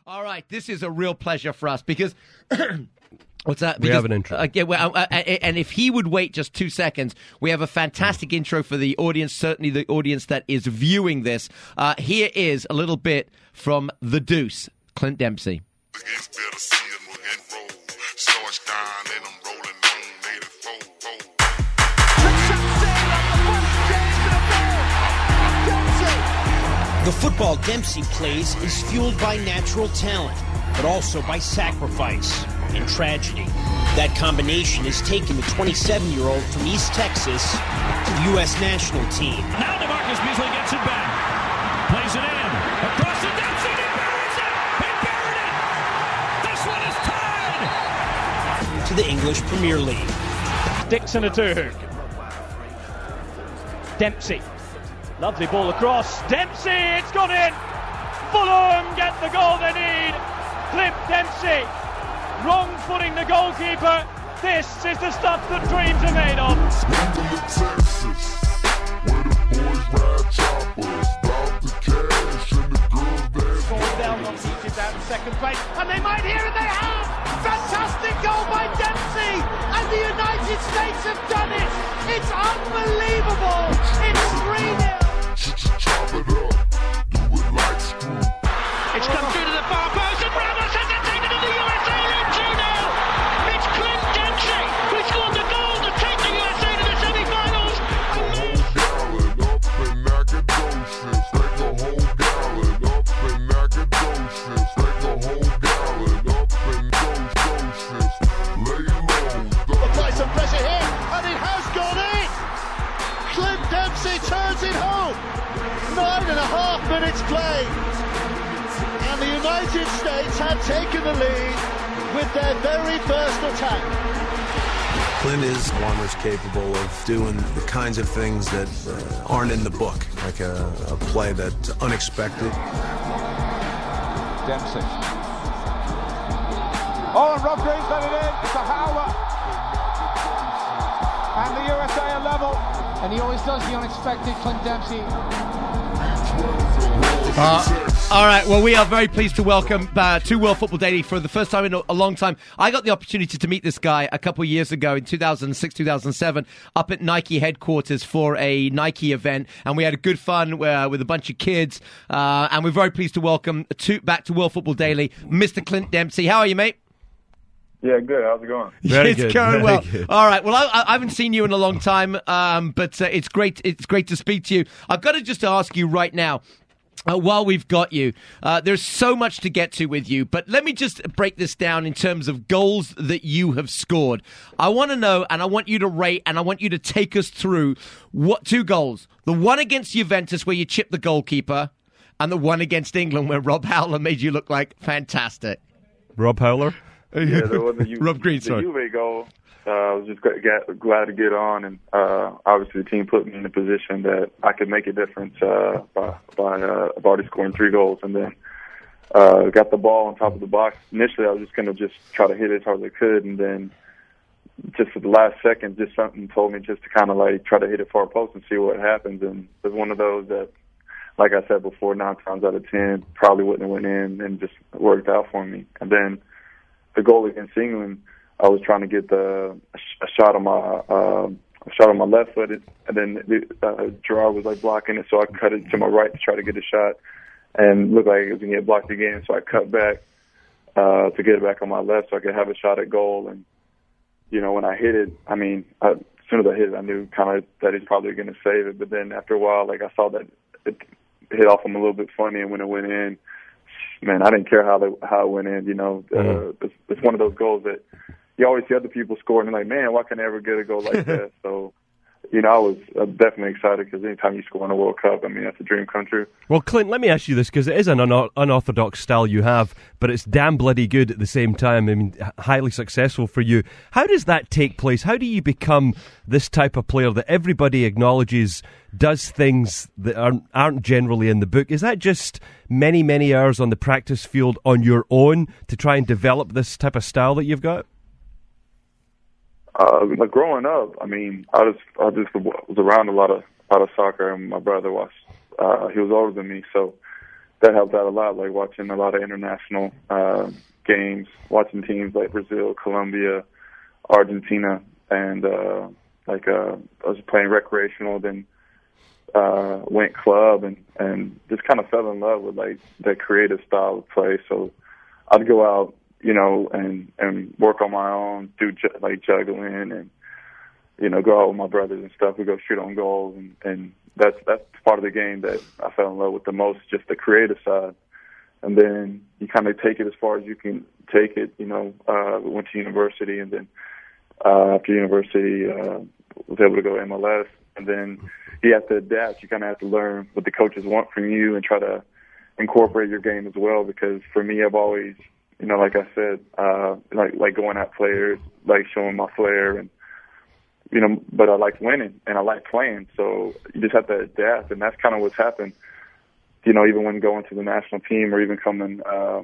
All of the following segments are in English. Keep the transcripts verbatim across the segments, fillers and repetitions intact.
All right, this is a real pleasure for us because... What's that? We because, have an intro. Uh, yeah, well, uh, uh, and if he would wait just two seconds, we have a fantastic intro for the audience, certainly the audience that is viewing this. Uh, here is a little bit from The Deuce, Clint Dempsey. The football Dempsey plays is fueled by natural talent, but also by sacrifice and tragedy. That combination has taken the twenty-seven-year-old from East Texas to the U S national team. Now DeMarcus Beasley gets it back. Plays it in. Across the Dempsey. He buries it. He buried it. This one is tied. To the English Premier League. Dixon a two-hook. Dempsey. Lovely ball across. Dempsey, it's gone in. Fulham get the goal they need. Clint Dempsey, wrong footing the goalkeeper. This is the stuff that dreams are made of. Going down on Egypt out in second place, and they might hear it. They have. Fantastic goal by Dempsey, and the United States have done it. It's unbelievable. It's three nil. It's come through to the far post, and Ramos has it taken to the U S A lead two nil. It's Clint Dempsey who scored the goal to take the U S A to the semi-finals. Apply some pressure here, and it has gone in. Clint Dempsey turns it home. Nine and a half minutes played. And the United States have taken the lead with their very first attack. Clint is one who's capable of doing the kinds of things that uh, aren't in the book, like a, a play that's unexpected. Dempsey. Oh, and Rob Green's let it in. It's a howler. And the U S A are level. And he always does the unexpected, Clint Dempsey. Uh, all right, well, we are very pleased to welcome uh, to World Football Daily for the first time in a, a long time. I got the opportunity to meet this guy a couple of years ago in two thousand six, two thousand seven up at Nike headquarters for a Nike event, and we had a good fun uh, with a bunch of kids, uh, and we're very pleased to welcome to, back to World Football Daily, Mister Clint Dempsey. How are you, mate? Yeah, good. How's it going? Very it's good, going very well. good. All right. Well, I, I haven't seen you in a long time, um, but uh, it's great. It's great to speak to you. I've got to just ask you right now. Uh, while we've got you, uh, there's so much to get to with you, but let me just break this down in terms of goals that you have scored. I want to know, and I want you to rate, and I want you to take us through what two goals. The one against Juventus where you chipped the goalkeeper, and the one against England where Rob Howler made you look like fantastic. Rob Howler? Yeah, there was the, U- Rob Green, the sorry. Juve goal. Uh, I was just glad, glad to get on, and uh, obviously the team put me in a position that I could make a difference uh, by, by uh, already scoring three goals, and then uh, got the ball on top of the box. Initially, I was just going to just try to hit it as hard as I could, and then just at the last second, just something told me just to kind of like try to hit it far post and see what happens. And it was one of those that, like I said before, nine times out of ten probably wouldn't have went in, and just worked out for me. And then the goal against England, I was trying to get the a shot on my uh, a shot on my left foot, and then the, uh, Gerard was like blocking it, so I cut it to my right to try to get a shot, and looked like it was gonna get blocked again. So I cut back uh, to get it back on my left, so I could have a shot at goal. And you know, when I hit it, I mean, I, as soon as I hit it, I knew kind of that he's probably gonna save it. But then after a while, like I saw that it hit off him a little bit funny, and when it went in, man, I didn't care how they, how it went in. You know, uh, it's, it's one of those goals that you always see other people score, and you're like, man, why can I ever get a goal like that? So, you know, I was uh, definitely excited because anytime you score in a World Cup, I mean, that's a dream come true. Well, Clint, let me ask you this, because it is an un- unorthodox style you have, but it's damn bloody good at the same time. I mean, highly successful for you. How does that take place? How do you become this type of player that everybody acknowledges does things that aren't, aren't generally in the book? Is that just many, many hours on the practice field on your own to try and develop this type of style that you've got? Uh, like growing up, I mean, I just I just was around a lot of a lot of soccer, and my brother was uh, he was older than me, so that helped out a lot, like watching a lot of international uh, games, watching teams like Brazil, Colombia, Argentina, and uh, like uh, I was playing recreational, then uh, went club, and, and just kind of fell in love with like that creative style of play. So I'd go out, you know, and, and work on my own, do ju- like juggling, and you know, go out with my brothers and stuff. We go shoot on goals, and, and that's that's part of the game that I fell in love with the most, just the creative side. And then you kind of take it as far as you can take it. You know, uh, went to university, and then uh, after university, uh, was able to go to M L S. And then you have to adapt. You kind of have to learn what the coaches want from you and try to incorporate your game as well. Because for me, I've always, you know, like I said, uh, like like going at players, like showing my flair, and you know, but I like winning and I like playing. So you just have to adapt, and that's kind of what's happened. You know, even when going to the national team or even coming uh,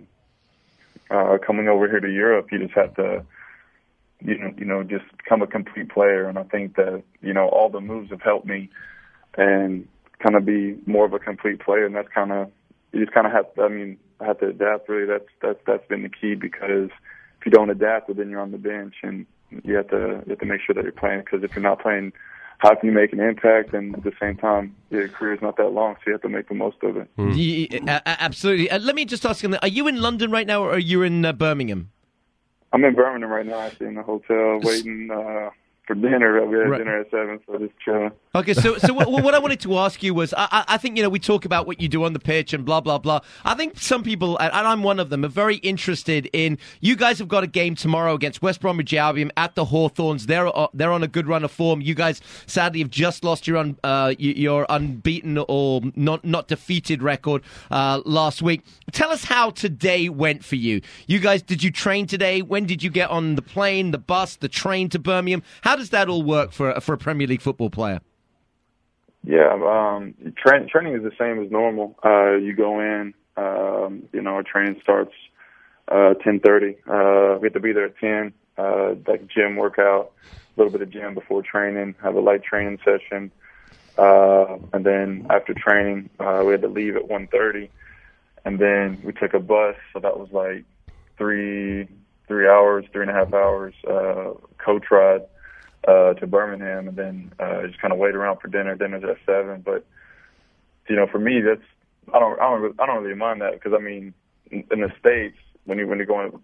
uh, coming over here to Europe, you just have to, you know, you know, just become a complete player. And I think that, you know, all the moves have helped me and kind of be more of a complete player. And that's kind of, you just kind of have to, I mean, I have to adapt. Really, that's that's that's been the key, because if you don't adapt, well, then you're on the bench, and you have to you have to make sure that you're playing. Because if you're not playing, how can you make an impact? And at the same time, your career's not that long, so you have to make the most of it. Mm. Yeah, absolutely. Uh, let me just ask you, are you in London right now, or are you in uh, Birmingham? I'm in Birmingham right now, actually, in the hotel, waiting uh, for dinner. We had right. dinner at seven, so just chilling. Okay, so so what, what I wanted to ask you was, I, I think, you know, we talk about what you do on the pitch and blah, blah, blah. I think some people, and I'm one of them, are very interested in, you guys have got a game tomorrow against West Bromwich Albion at the Hawthorns. They're they're on a good run of form. You guys, sadly, have just lost your un, uh, your unbeaten or not not defeated record uh, last week. Tell us how today went for you. You guys, did you train today? When did you get on the plane, the bus, the train to Birmingham? How does that all work for, for a Premier League football player? Yeah, um, tra- training is the same as normal. Uh, you go in, um, you know, our training starts uh, ten thirty. Uh, we have to be there at ten, uh, like gym workout, a little bit of gym before training, have a light training session. Uh, and then after training, uh, we had to leave at one thirty. And then we took a bus, so that was like three, three hours, three and a half hours, uh, coach ride. Uh, to Birmingham, and then uh, just kind of wait around for dinner. Dinner's at seven, but you know, for me, that's I don't I don't I don't really mind that, because I mean, in, in the States, when you when you're going,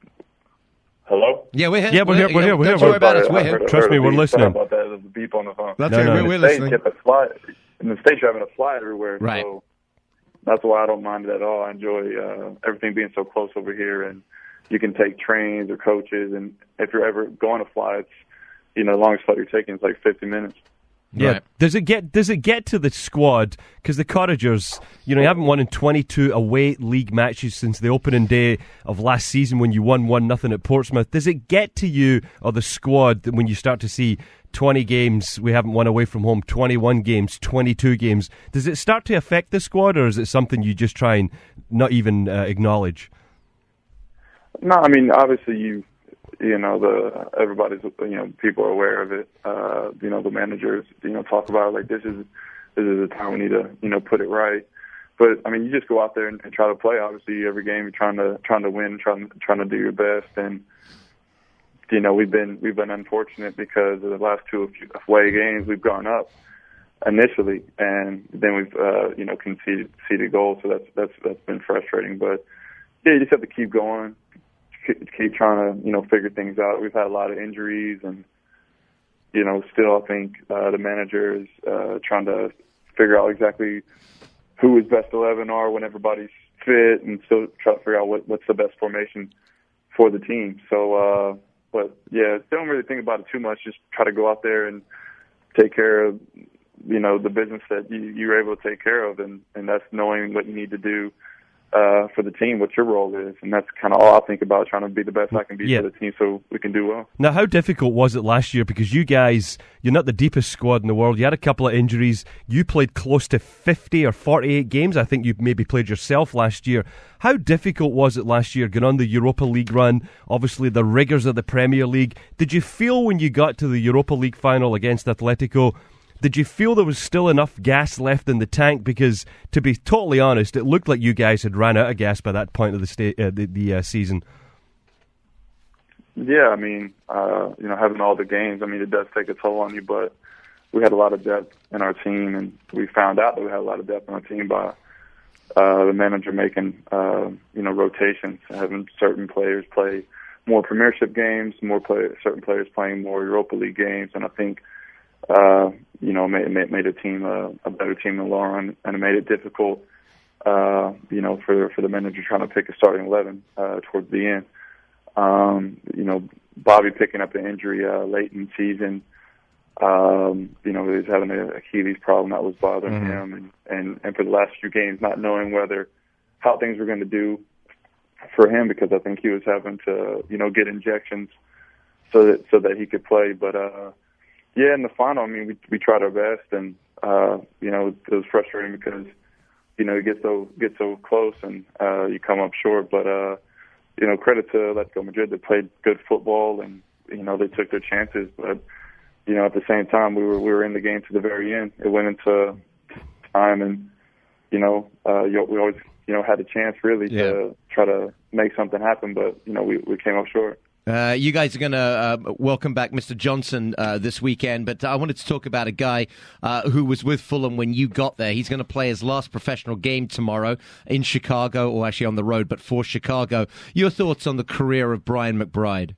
hello, yeah, we're here, yeah, we're, we're here, we're here, we're here. Don't worry about it, we're here. Trust me, we're listening. Sorry about that, there's a beep on the phone. That's no, right, no, we're, no. we're In the States, listening. you have to fly. In the States, you're having to fly everywhere, right? So that's why I don't mind it at all. I enjoy uh, everything being so close over here, and you can take trains or coaches, and if you're ever going to fly, it's, you know, the longest flight you're taking is like fifty minutes. Yeah. Right. Does it get Does it get to the squad? Because the Cottagers, you know, you haven't won in twenty-two away league matches since the opening day of last season when you won one nothing at Portsmouth. Does it get to you or the squad when you start to see twenty games we haven't won away from home, twenty-one games, twenty-two games? Does it start to affect the squad, or is it something you just try and not even uh, acknowledge? No, I mean, obviously you. You know, the everybody's, you know, people are aware of it. Uh, you know, the managers, you know, talk about it like this is this is the time we need to, you know, put it right. But I mean, you just go out there and, and try to play. Obviously, every game you're trying to trying to win, trying trying to do your best. And you know, we've been we've been unfortunate because of the last two away games we've gone up initially, and then we've uh, you know conceded, conceded goals. So that's that's that's been frustrating. But yeah, you just have to keep going. Keep trying to, you know, figure things out. We've had a lot of injuries, and you know, still I think uh, the manager is uh, trying to figure out exactly who his best eleven are when everybody's fit, and still try to figure out what, what's the best formation for the team. So, uh, but yeah, don't really think about it too much. Just try to go out there and take care of, you know, the business that you, you're able to take care of, and, and that's knowing what you need to do Uh, for the team, what your role is, and that's kind of all I think about, trying to be the best I can be yeah. for the team so we can do well. Now, how difficult was it last year? Because you guys, you're not the deepest squad in the world. You had a couple of injuries. You played close to fifty or forty-eight games. I think you maybe played yourself last year. How difficult was it last year, going on the Europa League run, obviously the rigours of the Premier League? Did you feel when you got to the Europa League final against Atletico did you feel there was still enough gas left in the tank? Because, to be totally honest, it looked like you guys had ran out of gas by that point of the sta- uh, the, the uh, season. Yeah, I mean, uh, you know, having all the games, I mean, it does take a toll on you, but we had a lot of depth in our team, and we found out that we had a lot of depth in our team by uh, the manager making, uh, you know, rotations, having certain players play more Premiership games, more play, certain players playing more Europa League games, and I think, uh, you know, made, made, made a team a, a better team in the long run, and it made it difficult, uh, you know, for for the manager trying to pick a starting eleven uh, towards the end. Um, you know, Bobby picking up an injury uh, late in the season. Um, you know, he was having a Achilles problem that was bothering mm-hmm. him, and, and, and for the last few games, not knowing whether how things were going to do for him, because I think he was having to, you know, get injections so that so that he could play. But uh, yeah, in the final, I mean, we we tried our best, and uh, you know, it was frustrating because you know you get so get so close and uh, you come up short, but. Uh, You know, credit to Atletico Madrid. They played good football, and you know they took their chances. But you know, at the same time, we were we were in the game to the very end. It went into time, and you know, uh, we always you know had a chance really yeah. to try to make something happen. But you know, we we came up short. Uh, you guys are going to uh, welcome back Mister Johnson uh, this weekend, but I wanted to talk about a guy uh, who was with Fulham when you got there. He's going to play his last professional game tomorrow in Chicago, or actually on the road, but for Chicago. Your thoughts on the career of Brian McBride?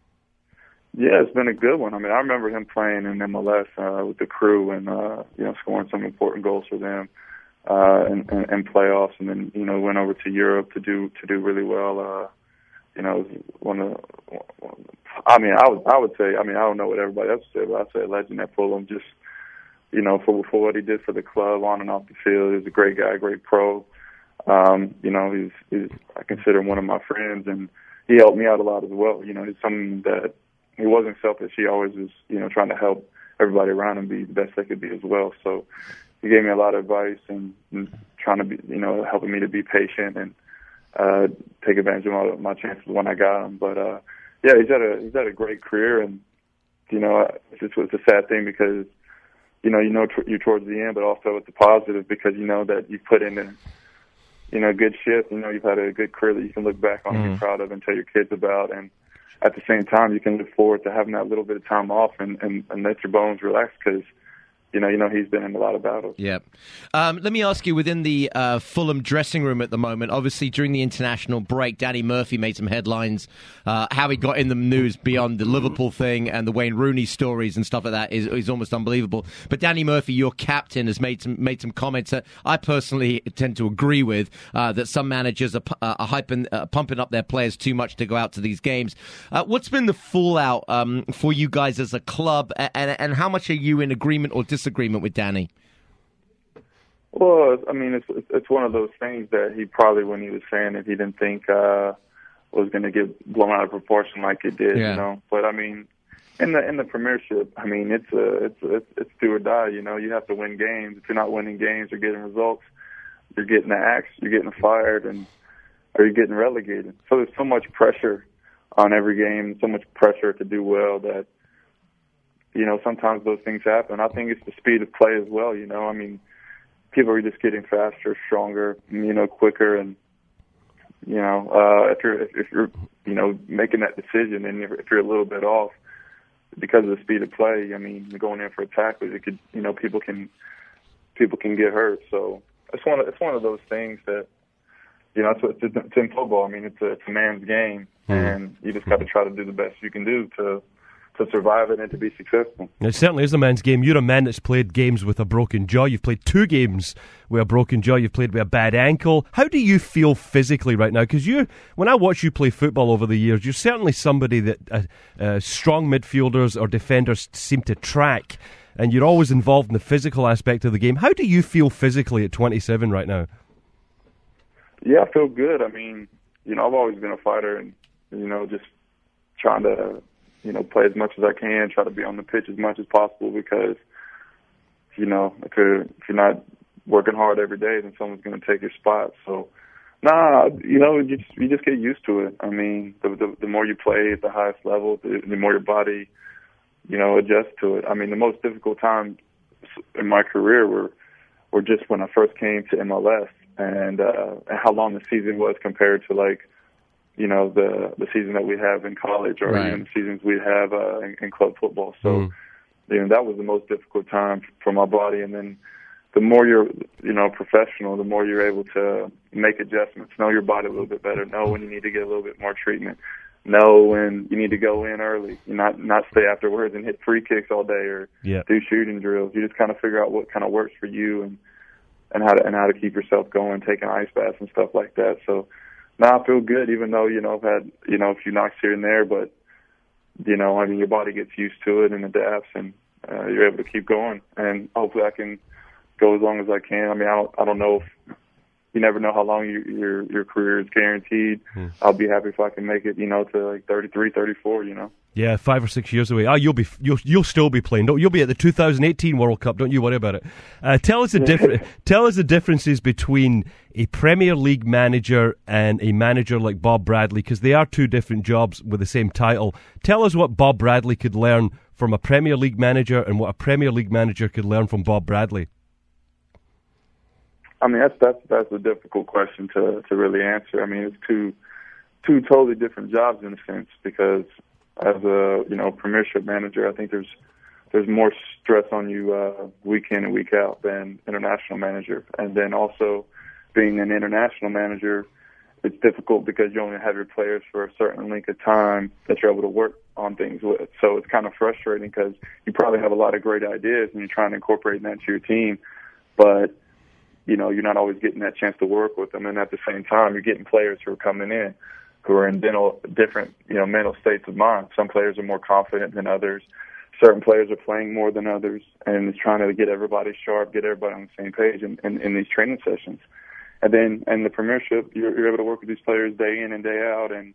Yeah, it's been a good one. I mean, I remember him playing in M L S uh, with the Crew and, uh, you know, scoring some important goals for them uh, in, in, in playoffs, and then, you know, went over to Europe to do to do really well. Uh, You know, one of, I mean, I would, I would say, I mean, I don't know what everybody else would say, but I'd say a legend at Fulham. Just, you know, for for what he did for the club on and off the field, he was a great guy, great pro. Um, you know, he's, he's, I consider him one of my friends, and he helped me out a lot as well. You know, he's someone that he wasn't selfish. He always was, you know, trying to help everybody around him be the best they could be as well. So he gave me a lot of advice and, and trying to be, you know, helping me to be patient and. Uh, take advantage of my, my chances when I got him. But uh, yeah, he's had a he's had a great career, and you know it's just it's a sad thing because you know you know t- you're towards the end, but also it's a positive because you know that you put in a you know good shift. You know you've had a good career that you can look back on mm. and be proud of and tell your kids about, and at the same time you can look forward to having that little bit of time off and and, and let your bones relax because. You know, you know, he's been in a lot of battles. Yeah. Um, let me ask you, within the uh, Fulham dressing room at the moment, obviously during the international break, Danny Murphy made some headlines. Uh, how he got in the news beyond the Liverpool thing and the Wayne Rooney stories and stuff like that is, is almost unbelievable. But Danny Murphy, your captain, has made some made some comments that I personally tend to agree with. Uh, that some managers are, uh, are hyping, uh, pumping up their players too much to go out to these games. Uh, what's been the fallout um, for you guys as a club, and and how much are you in agreement or disagreement with Danny? Well, I mean, it's it's one of those things that he probably, when he was saying it, he didn't think uh, was going to get blown out of proportion like it did, yeah. you know. But I mean, in the in the Premiership, I mean, it's a, it's it's it's do or die. You know, you have to win games. If you're not winning games or getting results, you're getting the axe, you're getting fired, and or you're getting relegated. So there's so much pressure on every game, so much pressure to do well that. You know, sometimes those things happen. I think it's the speed of play as well, you know. I mean, people are just getting faster, stronger, you know, quicker. And, you know, uh, if you're, if, if you're, you know, making that decision and if you're a little bit off because of the speed of play, I mean, going in for a tackle, it could, you know, people can, people can get hurt. So it's one of, it's one of those things that, you know, it's, it's, it's in football. I mean, it's a, it's a man's game, mm. and you just got to try to do the best you can do to, to survive it and to be successful. It certainly is a man's game. You're a man that's played games with a broken jaw. You've played two games with a broken jaw. You've played with a bad ankle. How do you feel physically right now? Because you, when I watch you play football over the years, you're certainly somebody that uh, uh, strong midfielders or defenders seem to track, and you're always involved in the physical aspect of the game. How do you feel physically at twenty-seven right now? Yeah, I feel good. I mean, you know, I've always been a fighter, and you know, just trying to. You know, play as much as I can, try to be on the pitch as much as possible because, you know, if you're, if you're not working hard every day, then someone's going to take your spot. So, nah, you know, you just, you just get used to it. I mean, the, the, the more you play at the highest level, the, the more your body, you know, adjusts to it. I mean, the most difficult time in my career were were just when I first came to M L S and uh, how long the season was compared to like, you know, the the season that we have in college or right. even the seasons we have uh, in, in club football. So, mm. you know, that was the most difficult time for my body. And then the more you're, you know, professional, the more you're able to make adjustments, know your body a little bit better, know when you need to get a little bit more treatment, know when you need to go in early, not not stay afterwards and hit free kicks all day or yeah. do shooting drills. You just kind of figure out what kind of works for you and, and how to and how to keep yourself going, taking ice baths and stuff like that. So now I feel good, even though, you know, I've had, you know, a few knocks here and there, but, you know, I mean, your body gets used to it and adapts, and uh, you're able to keep going. And hopefully I can go as long as I can. I mean, I don't, I don't know if you never know how long you, your your career is guaranteed. Hmm. I'll be happy if I can make it, you know, to like thirty-three, thirty-four, you know. Yeah, five or six years away. Ah, you'll be you'll you'll still be playing. Don't you'll be at the two thousand eighteen World Cup. Don't you worry about it. Uh, tell us the difference. Tell us the differences between a Premier League manager and a manager like Bob Bradley, because they are two different jobs with the same title. Tell us what Bob Bradley could learn from a Premier League manager and what a Premier League manager could learn from Bob Bradley. I mean, that's that's that's a difficult question to to really answer. I mean, it's two two totally different jobs in a sense, because as a, you know, Premiership manager, I think there's there's more stress on you uh, week in and week out than international manager. And then also being an international manager, it's difficult because you only have your players for a certain length of time that you're able to work on things with. So it's kind of frustrating because you probably have a lot of great ideas and you're trying to incorporate that into your team, but you know, you're not always getting that chance to work with them. And at the same time, you're getting players who are coming in who are in dental, different, you know, mental states of mind. Some players are more confident than others. Certain players are playing more than others, and it's trying to get everybody sharp, get everybody on the same page in, in, in these training sessions. And then in the Premiership, you're, you're able to work with these players day in and day out. And,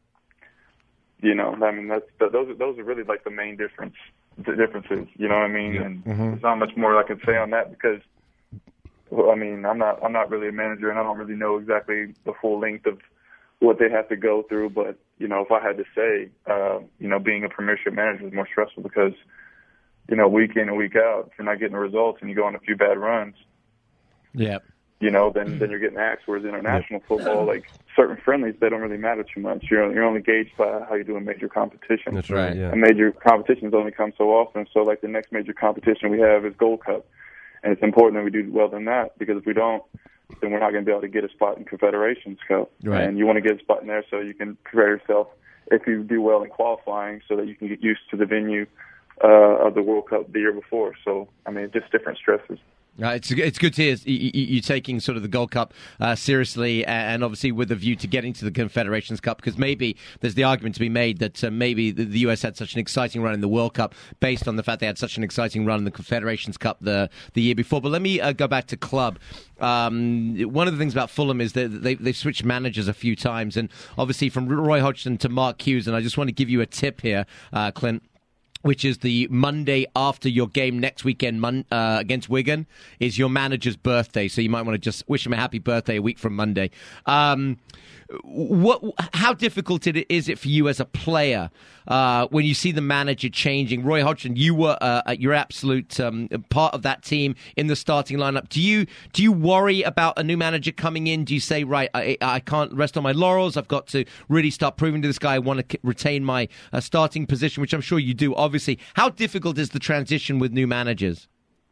you know, I mean, that's, those, are, those are really like the main difference, the differences, you know what I mean? Yeah. And mm-hmm. there's not much more I can say on that because, well, I mean, I'm not I'm not really a manager, and I don't really know exactly the full length of what they have to go through. But, you know, if I had to say, uh, you know, being a Premiership manager is more stressful because, you know, week in and week out, if you're not getting the results and you go on a few bad runs, yeah, you know, then then you're getting axed. Whereas international yep. football, like certain friendlies, they don't really matter too much. You're you're only gauged by how you do in major competition. That's right. Yeah. And major competitions only come so often. So, like the next major competition we have is Gold Cup. And it's important that we do well in that, because if we don't, then we're not going to be able to get a spot in Confederations Cup. Right. And you want to get a spot in there so you can prepare yourself if you do well in qualifying so that you can get used to the venue uh, of the World Cup the year before. So, I mean, just different stresses. Uh, it's it's good to hear you, you taking sort of the Gold Cup uh, seriously, and obviously with a view to getting to the Confederations Cup, because maybe there's the argument to be made that uh, maybe the, the U S had such an exciting run in the World Cup based on the fact they had such an exciting run in the Confederations Cup the the year before. But let me uh, go back to club. Um, one of the things about Fulham is that they, they've switched managers a few times, and obviously from Roy Hodgson to Mark Hughes, and I just want to give you a tip here, uh, Clint, which is the Monday after your game next weekend mon- uh, against Wigan, is your manager's birthday. So you might want to just wish him a happy birthday a week from Monday. Um, what? How difficult it, is it for you as a player uh, when you see the manager changing? Roy Hodgson, you were uh, your absolute um, part of that team in the starting lineup. Do you do you worry about a new manager coming in? Do you say, right, I, I can't rest on my laurels. I've got to really start proving to this guy I want to retain my uh, starting position, which I'm sure you do. Obviously, how difficult is the transition with new managers?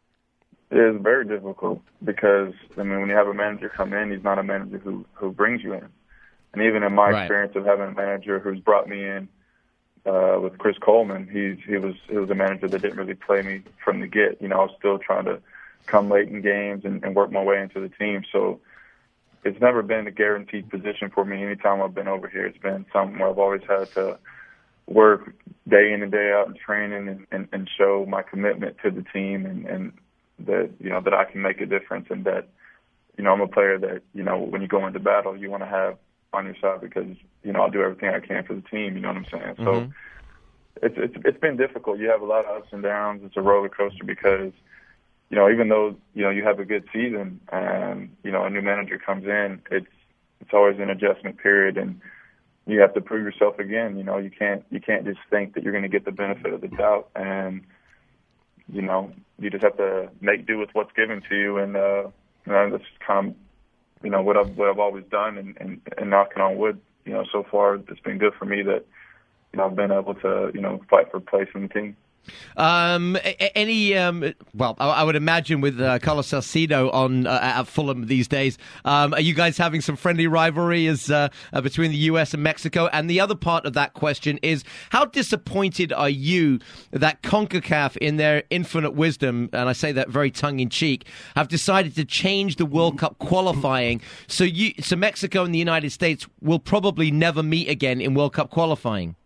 It is very difficult because, I mean, when you have a manager come in, he's not a manager who, who brings you in. And even in my right. experience of having a manager who's brought me in uh, with Chris Coleman, he's, he was he was a manager that didn't really play me from the get. You know, I was still trying to come late in games and, and work my way into the team. So it's never been a guaranteed position for me. Anytime I've been over here, it's been something where I've always had to work day in and day out in training and, and, and show my commitment to the team and, and that, you know, that I can make a difference, and that, you know, I'm a player that, you know, when you go into battle, you want to have on your side because, you know, I'll do everything I can for the team, you know what I'm saying? Mm-hmm. So it's, it's it's been difficult. You have a lot of ups and downs. It's a roller coaster because, you know, even though, you know, you have a good season and, you know, a new manager comes in, it's it's always an adjustment period, and you have to prove yourself again. You know, you can't you can't just think that you're going to get the benefit of the doubt. And you know, you just have to make do with what's given to you, and uh, you know, that's kind of, you know, what I've what I've always done, and, and, and knocking on wood, you know, so far it's been good for me that, you know, I've been able to, you know, fight for a place in the team. Um, any, um, well, I would imagine with uh, Carlos Salcido on uh, at Fulham these days, um, are you guys having some friendly rivalry as uh, uh, between the U S and Mexico? And the other part of that question is, how disappointed are you that CONCACAF, in their infinite wisdom, and I say that very tongue-in-cheek, have decided to change the World Cup qualifying, so you, so Mexico and the United States will probably never meet again in World Cup qualifying?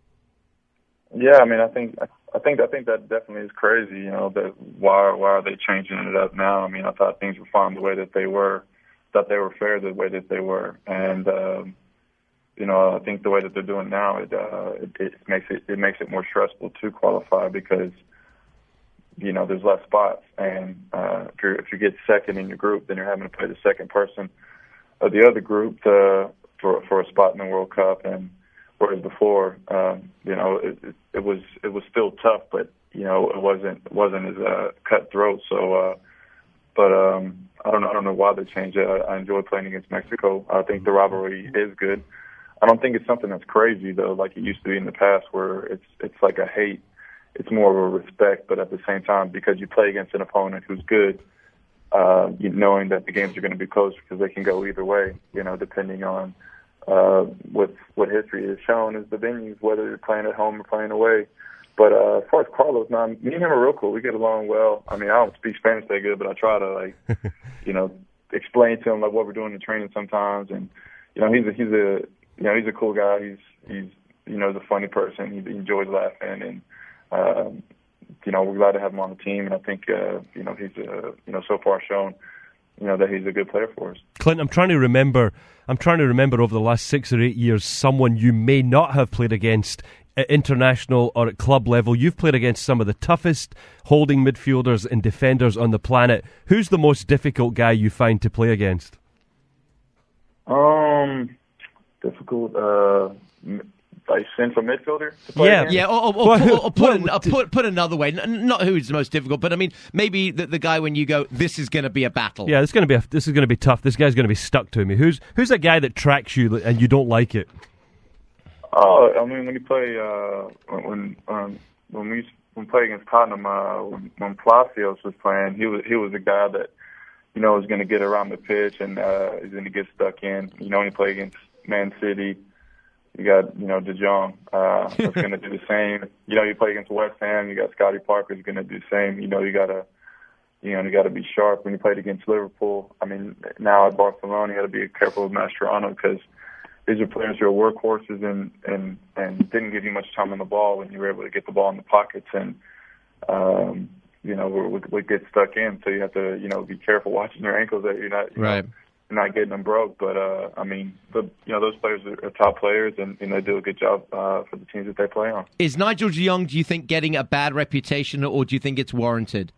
Yeah, I mean, I think I think I think that definitely is crazy. You know, that why why are they changing it up now? I mean, I thought things were fine the way that they were, thought they were fair the way that they were, and um, you know, I think the way that they're doing now, it, uh, it it makes it it makes it more stressful to qualify because, you know, there's less spots, and uh, if you if you get second in your group, then you're having to play the second person of the other group to, for for a spot in the World Cup. And whereas before, um, you know, it, it, it was it was still tough, but you know, it wasn't it wasn't as uh, cutthroat. So, uh, but um, I don't know I don't know why they changed it. I, I enjoy playing against Mexico. I think the rivalry is good. I don't think it's something that's crazy though, like it used to be in the past, where it's it's like a hate. It's more of a respect, but at the same time, because you play against an opponent who's good, uh, you knowing that the games are going to be close because they can go either way. You know, depending on Uh, what what history has shown is the venues, whether you're playing at home or playing away. But uh, as far as Carlos, now me and him are real cool. We get along well. I mean, I don't speak Spanish that good, but I try to like, you know, explain to him like what we're doing in training sometimes. And you know, he's a he's a you know he's a cool guy. He's he's you know he's a funny person. He, he enjoys laughing, and um, you know we're glad to have him on the team. And I think uh, you know he's uh, you know so far shown you know that he's a good player for us. Clint, I'm trying to remember. I'm trying to remember over the last six or eight years someone you may not have played against at international or at club level. You've played against some of the toughest holding midfielders and defenders on the planet. Who's the most difficult guy you find to play against? Um, difficult. Uh, like central midfielder to play yeah, against? yeah, or, or, or, Well, or, or put, well, or put put another way, N- not who's the most difficult, but I mean maybe the, the guy when you go, this is going to be a battle. Yeah, this is going to be a, this is going to be tough. This guy's going to be stuck to me. Who's who's that guy that tracks you and you don't like it? Oh, I mean when you play uh, when um, when we when we play against Tottenham, uh, when, when Palacios was playing, he was he was a guy that you know was going to get around the pitch and uh, is going to get stuck in. You know when you play against Man City. You got, you know, De Jong, uh, that's going to do the same. You know, you play against West Ham, you got Scotty Parker who's going to do the same. You know, you got to, you know, you got to be sharp when you played against Liverpool. I mean, now at Barcelona, you got to be careful with Mascherano because these are players who are workhorses and, and, and didn't give you much time on the ball when you were able to get the ball in the pockets and, um, you know, would, would get stuck in. So you have to, you know, be careful watching your ankles that you're not, you right. know, not getting them broke, but uh, I mean, the, you know, those players are, are top players, and, and they do a good job uh, for the teams that they play on. Is Nigel de Jong, do you think, getting a bad reputation, or do you think it's warranted?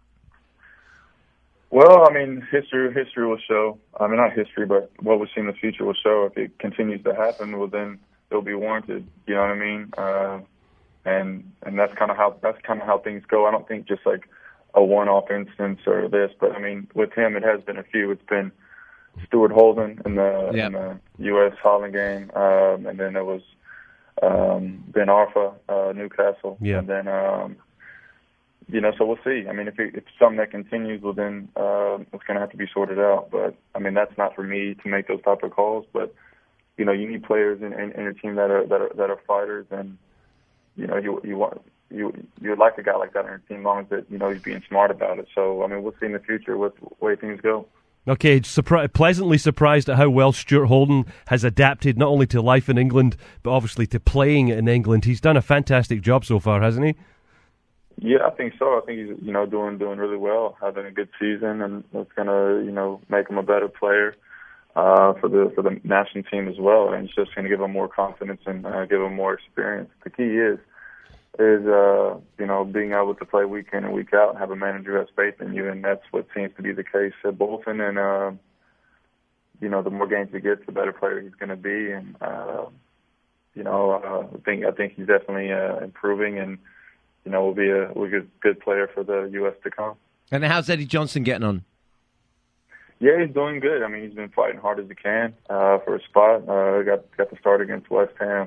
Well, I mean, history history will show. I mean, not history, but what we see in the future will show. If it continues to happen, well, then it'll be warranted. You know what I mean? Uh, and and that's kind of how that's kind of how things go. I don't think just like a one-off instance or this, but I mean, with him, it has been a few. It's been Stuart Holden in the, yeah. in the U S Holland game, um, and then there was um, Ben Arfa, uh, Newcastle, yeah. and then um, you know, so we'll see. I mean, if, it, if something that continues, well, then uh, it's going to have to be sorted out. But I mean, that's not for me to make those type of calls. But you know, you need players in, in, in your team that are that are that are fighters, and you know, you you want. You you'd like a guy like that on your team, as long as that you know he's being smart about it. So I mean, we'll see in the future what way things go. Okay, surpri- pleasantly surprised at how well Stuart Holden has adapted not only to life in England, but obviously to playing in England. He's done a fantastic job so far, hasn't he? Yeah, I think so. I think he's you know doing doing really well, having a good season, and it's gonna you know make him a better player uh, for the for the national team as well. And it's just gonna give him more confidence and uh, give him more experience. The key is. is, uh, you know, being able to play week in and week out and have a manager who has faith in you, and that's what seems to be the case at Bolton. And, uh, you know, the more games he gets, the better player he's going to be. And, uh, you know, uh, I think I think he's definitely uh, improving, and you know, will be a, will be a good player for the U S to come. And how's Eddie Johnson getting on? Yeah, he's doing good. I mean, he's been fighting hard as he can uh, for a spot. Uh, got got the start against West Ham,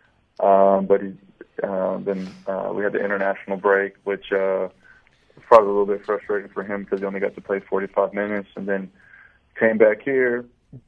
um, but he uh, then uh, we had the international break, which uh, was probably a little bit frustrating for him because he only got to play forty-five minutes, and then came back here,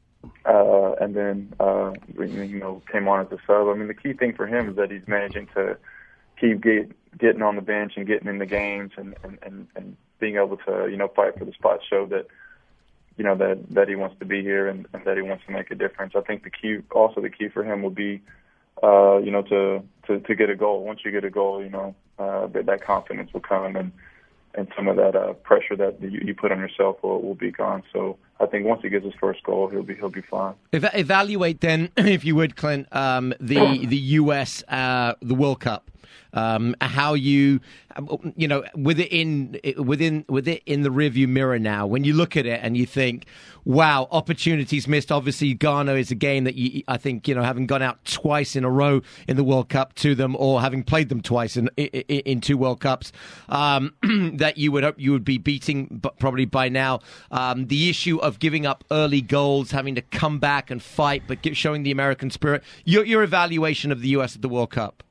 uh, and then uh, you know came on as a sub. I mean, the key thing for him is that he's managing to keep get, getting on the bench and getting in the games, and, and, and, and being able to you know fight for the spot, show that. You know that, that he wants to be here and, and that he wants to make a difference. I think the key, also the key for him, will be, uh, you know, to, to, to get a goal. Once you get a goal, you know, uh, that, that confidence will come, and and some of that uh, pressure that you, you put on yourself will, will be gone. So I think once he gets his first goal, he'll be he'll be fine. Eva- evaluate then, if you would, Clint, um, the the U S uh, the World Cup. Um, how you, you know, with it in within with it in the rearview mirror now, when you look at it and you think, wow, opportunities missed. Obviously, Ghana is a game that you, I think, you know, having gone out twice in a row in the World Cup to them, or having played them twice in in, in two World Cups, um, that you would hope you would be beating, but probably by now. Um, the issue of giving up early goals, having to come back and fight, but showing the American spirit. Your your evaluation of the U S at the World Cup.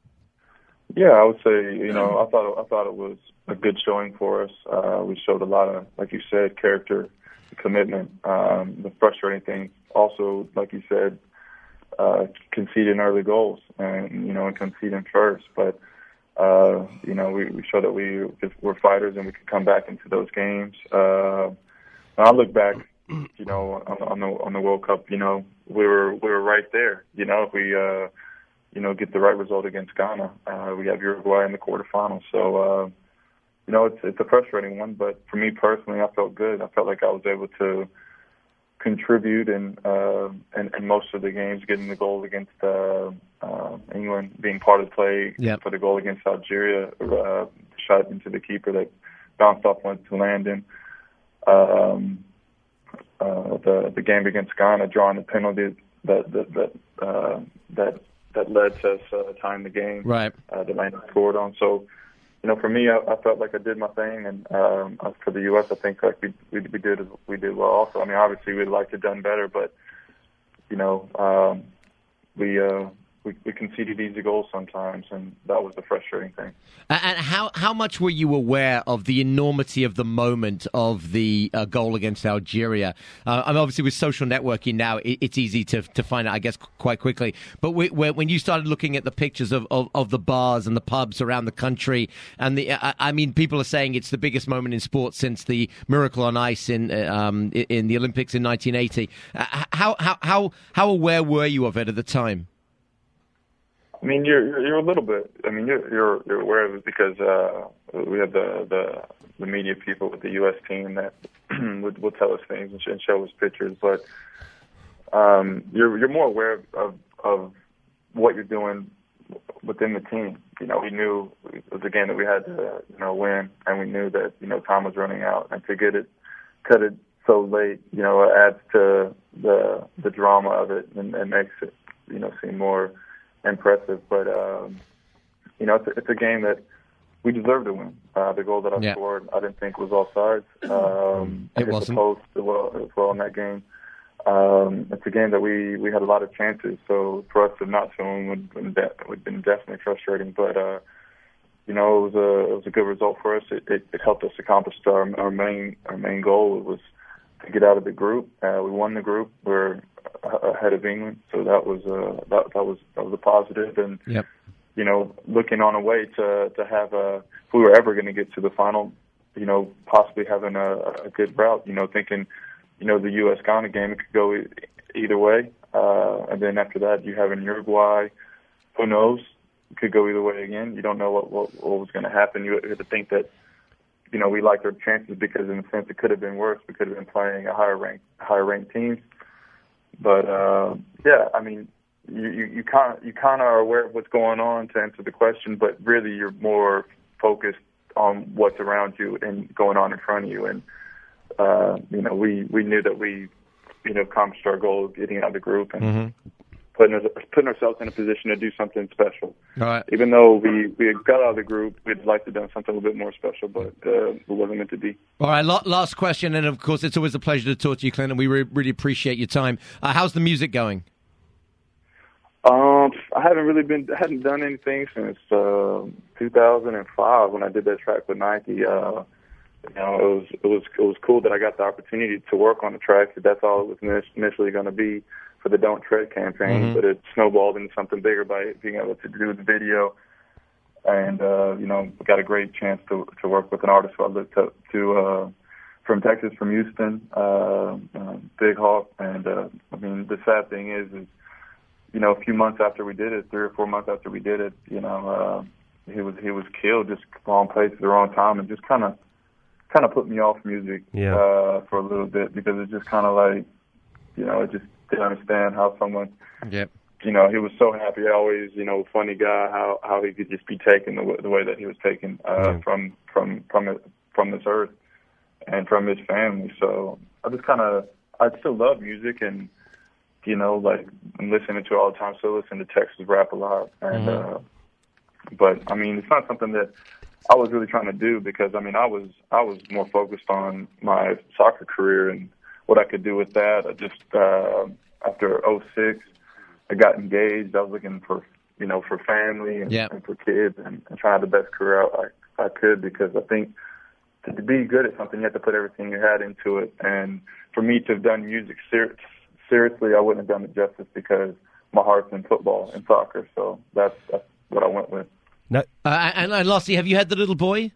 Yeah, I would say, you know, I thought I thought it was a good showing for us. Uh, we showed a lot of, like you said, character, commitment. Um, the frustrating thing, also, like you said, uh, conceding early goals and you know, and conceding first. But uh, you know, we, we showed that we we're fighters and we could come back into those games. Uh, when I look back, you know, on, on the on the World Cup, you know, we were we were right there. You know, if we. Uh, you know, get the right result against Ghana. Uh, we have Uruguay in the quarterfinals. So, uh, you know, it's it's a frustrating one, but for me personally, I felt good. I felt like I was able to contribute in, uh, in, in most of the games, getting the goal against uh, uh, England, being part of the play yep. for the goal against Algeria, uh, shot into the keeper that bounced off went to Landon. Um, uh, the the game against Ghana, drawing the penalty that that that uh, that that led to us uh, tying the game. Right. Uh, that Landon scored on. So, you know, for me, I, I felt like I did my thing, and um, for the U S, I think like we we, we did we did well. Also, I mean, obviously we'd like to have done better, but you know, um, we. Uh, We, we conceded easy goals sometimes, and that was the frustrating thing. And how how much were you aware of the enormity of the moment of the uh, goal against Algeria? Uh, I'm obviously with social networking now; it, it's easy to to find out, I guess, quite quickly. But we, when you started looking at the pictures of, of, of the bars and the pubs around the country, and the I, I mean, people are saying it's the biggest moment in sports since the Miracle on Ice in um, in the Olympics in nineteen eighty. Uh, how how how how aware were you of it at the time? I mean, you're you're a little bit. I mean, you're you're, you're aware of it because uh, we have the, the the media people with the U S team that would will tell us things and, sh- and show us pictures. But um, you're you're more aware of of what you're doing within the team. You know, we knew it was a game that we had to you know win, and we knew that you know time was running out, and to get it cut it so late, you know, it adds to the the drama of it and, and makes it you know seem more impressive, but um, you know, it's a, it's a game that we deserve to win. Uh, the goal that I yeah. scored, I didn't think was offside. Um, it wasn't. The post as well, as well in that game. Um, it's a game that we, we had a lot of chances. So for us to not win would would have been definitely frustrating. But uh, you know, it was a it was a good result for us. It, it, it helped us accomplish our our main our main goal. It was to get out of the group. Uh, we won the group. We're ahead of England, so that was uh, that, that was that was a positive. And yep. you know, looking on a way to to have a, if we were ever going to get to the final, you know, possibly having a, a good route. You know, thinking, you know, the U S Ghana game, it could go e- either way, uh, and then after that you have in Uruguay. Who knows? It could go either way again. You don't know what what, what was going to happen. You had to think that. You know, we liked our chances because, in a sense, it could have been worse. We could have been playing a higher ranked, higher ranked team. But uh, yeah, I mean, you you, you kind of you kind of are aware of what's going on to answer the question, but really you're more focused on what's around you and going on in front of you. And uh, you know, we, we knew that we you know accomplished our goal of getting out of the group, and mm-hmm. putting us, putting ourselves in a position to do something special. All right. Even though we, we got out of the group, we'd like to have done something a little bit more special, but uh, it wasn't meant to be. All right, last question, and of course, it's always a pleasure to talk to you, Clint, and we re- really appreciate your time. Uh, how's the music going? Um, I haven't really been, hadn't done anything since uh, two thousand five when I did that track with Nike. Uh, you know, it was it was it was cool that I got the opportunity to work on the track. That's all it was initially going to be for the Don't Tread campaign, mm-hmm. but it snowballed into something bigger by being able to do the video. And uh, you know, got a great chance to to work with an artist who I looked up to uh, from Texas, from Houston, uh, uh, Big Hawk. And uh, I mean, the sad thing is, is you know, a few months after we did it, three or four months after we did it, you know, uh, he was he was killed, just wrong place at the wrong time, and just kind of kind of put me off music yeah. uh, for a little bit, because it's just kind of like, you know, I just didn't understand how someone, yep. you know, he was so happy, always, you know, funny guy, how how he could just be taken the way, the way that he was taken uh, yeah. from from from it, from this earth and from his family. So I just kind of, I still love music, and you know, like, I'm listening to it all the time. Still listen to Texas rap a lot, and mm-hmm. uh, but I mean, it's not something that I was really trying to do, because I mean, I was I was more focused on my soccer career and what I could do with that. I just uh, after oh six, I got engaged. I was looking for, you know, for family and, yep. and for kids, and, and trying to have the best career I, I could, because I think to, to be good at something, you have to put everything you had into it. And for me to have done music ser- seriously, I wouldn't have done it justice, because my heart's in football and soccer. So that's, that's what I went with. No. Uh, and, and lastly, have you had the little boy?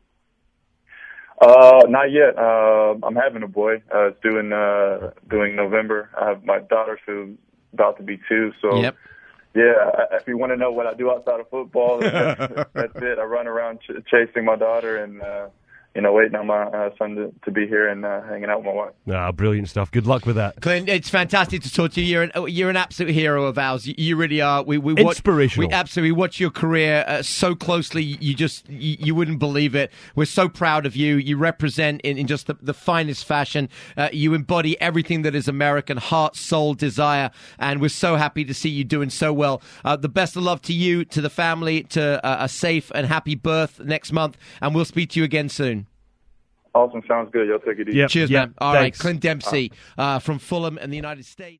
Uh, not yet. Uh, I'm having a boy. Uh, it's due in, uh, doing November. I have my daughter who's about to be two. So, yep. yeah, if you want to know what I do outside of football, that's, that's it. I run around ch- chasing my daughter and, uh, you know, waiting on my uh, son to, to be here and uh, hanging out with my wife. Ah, brilliant stuff. Good luck with that. Clint, it's fantastic to talk to you. You're an, you're an absolute hero of ours. You, you really are. We, we watch, Inspirational. We absolutely watch your career uh, so closely. You just, you, you wouldn't believe it. We're so proud of you. You represent in, in just the, the finest fashion. Uh, you embody everything that is American, heart, soul, desire. And we're so happy to see you doing so well. Uh, the best of love to you, to the family, to uh, a safe and happy birth next month. And we'll speak to you again soon. Awesome. Sounds good. Y'all take it easy. Yep. Cheers, Yep. man. All Thanks. right, Clint Dempsey uh, from Fulham in the United States.